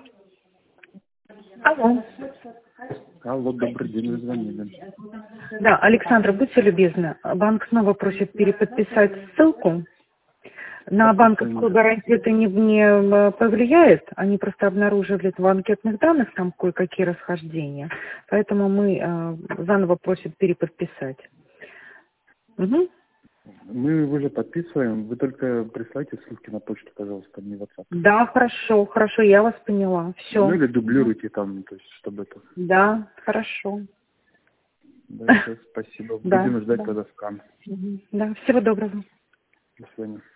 Алло. Алло, добрый день, вы звонили. Да, Александра, будьте любезны. Банк снова просит переподписать ссылку. На банковскую гарантию это не повлияет. Они просто обнаружили в анкетных данных там кое-какие расхождения. Поэтому мы заново просим переподписать. Угу. Мы уже подписываем. Вы только присылайте ссылки на почту, пожалуйста, не в WhatsApp. Да, хорошо, я вас поняла. Все. Ну или дублируйте там, то есть, чтобы это... Да, хорошо. Да, все, спасибо. Да, Будем ждать да. тогда скан. Да, всего доброго. До свидания.